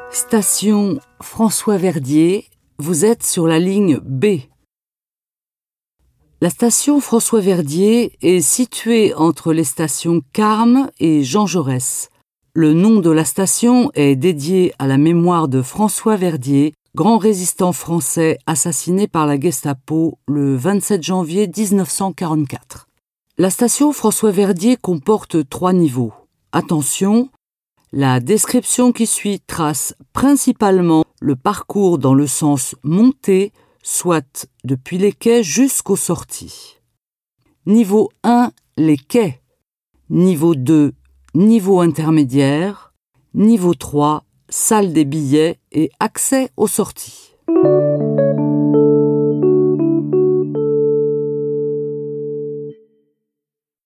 Station François-Verdier, vous êtes sur la ligne B. La station François-Verdier est située entre les stations Carmes et Jean Jaurès. Le nom de la station est dédié à la mémoire de François Verdier, grand résistant français assassiné par la Gestapo le 27 janvier 1944. La station François-Verdier comporte 3 niveaux. Attention, la description qui suit trace principalement le parcours dans le sens montée, soit depuis les quais jusqu'aux sorties. Niveau 1, les quais. Niveau 2, niveau intermédiaire. Niveau 3, salle des billets et accès aux sorties.